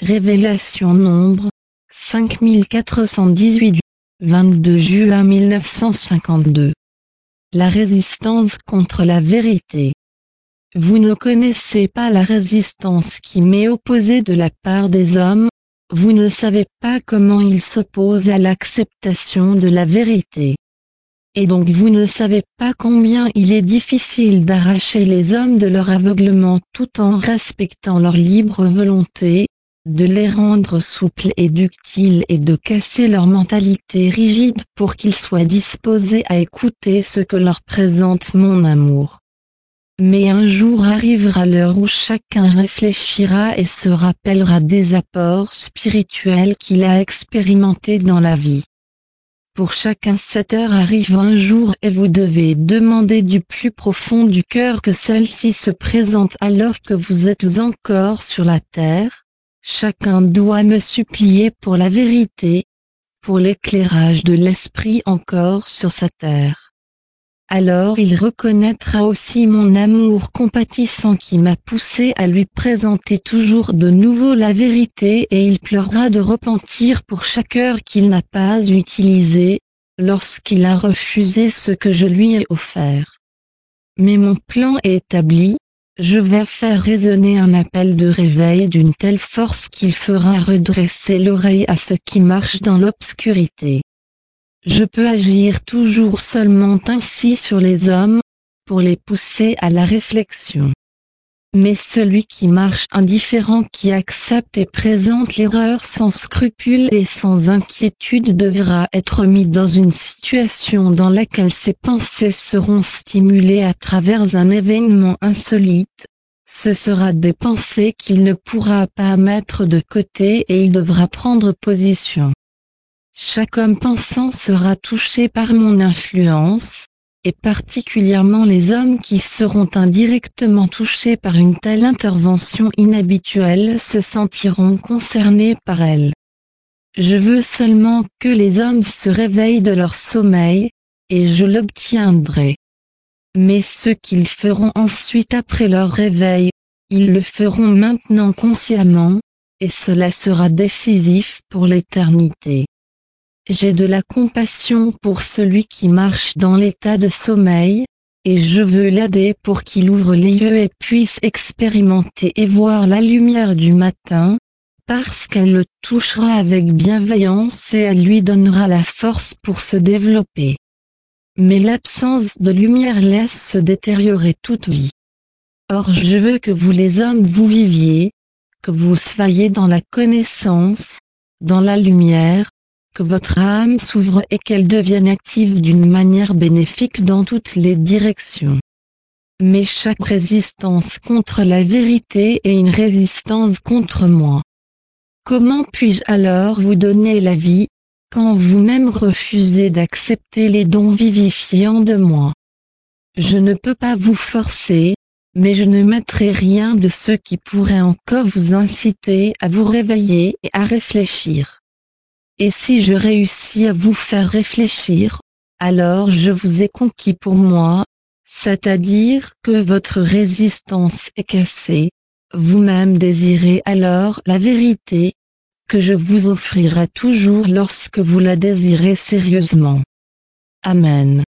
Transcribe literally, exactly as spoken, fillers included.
Révélation Nombre, cinq mille quatre cent dix-huit, vingt-deux juin mille neuf cent cinquante-deux. La résistance contre la vérité. Vous ne connaissez pas la résistance qui m'est opposée de la part des hommes, vous ne savez pas comment ils s'opposent à l'acceptation de la vérité. Et donc vous ne savez pas combien il est difficile d'arracher les hommes de leur aveuglement tout en respectant leur libre volonté, de les rendre souples et ductiles et de casser leur mentalité rigide pour qu'ils soient disposés à écouter ce que leur présente mon amour. Mais un jour arrivera l'heure où chacun réfléchira et se rappellera des apports spirituels qu'il a expérimentés dans la vie. Pour chacun cette heure arrive un jour et vous devez demander du plus profond du cœur que celle-ci se présente alors que vous êtes encore sur la terre. Chacun doit me supplier pour la vérité, pour l'éclairage de l'esprit encore sur sa terre. Alors il reconnaîtra aussi mon amour compatissant qui m'a poussé à lui présenter toujours de nouveau la vérité et il pleurera de repentir pour chaque heure qu'il n'a pas utilisée, lorsqu'il a refusé ce que je lui ai offert. Mais mon plan est établi, je vais faire résonner un appel de réveil d'une telle force qu'il fera redresser l'oreille à ce qui marche dans l'obscurité. Je peux agir toujours seulement ainsi sur les hommes, pour les pousser à la réflexion. Mais celui qui marche indifférent qui accepte et présente l'erreur sans scrupule et sans inquiétude devra être mis dans une situation dans laquelle ses pensées seront stimulées à travers un événement insolite. Ce sera des pensées qu'il ne pourra pas mettre de côté et il devra prendre position. Chaque homme pensant sera touché par mon influence, et particulièrement les hommes qui seront indirectement touchés par une telle intervention inhabituelle se sentiront concernés par elle. Je veux seulement que les hommes se réveillent de leur sommeil, et je l'obtiendrai. Mais ce qu'ils feront ensuite après leur réveil, ils le feront maintenant consciemment, et cela sera décisif pour l'éternité. J'ai de la compassion pour celui qui marche dans l'état de sommeil, et je veux l'aider pour qu'il ouvre les yeux et puisse expérimenter et voir la lumière du matin, parce qu'elle le touchera avec bienveillance et elle lui donnera la force pour se développer. Mais l'absence de lumière laisse se détériorer toute vie. Or je veux que vous les hommes vous viviez, que vous soyez dans la connaissance, dans la lumière, que votre âme s'ouvre et qu'elle devienne active d'une manière bénéfique dans toutes les directions. Mais chaque résistance contre la vérité est une résistance contre moi. Comment puis-je alors vous donner la vie, quand vous-même refusez d'accepter les dons vivifiants de moi? Je ne peux pas vous forcer, mais je ne mettrai rien de ce qui pourrait encore vous inciter à vous réveiller et à réfléchir. Et si je réussis à vous faire réfléchir, alors je vous ai conquis pour moi, c'est-à-dire que votre résistance est cassée, vous-même désirez alors la vérité, que je vous offrirai toujours lorsque vous la désirez sérieusement. Amen.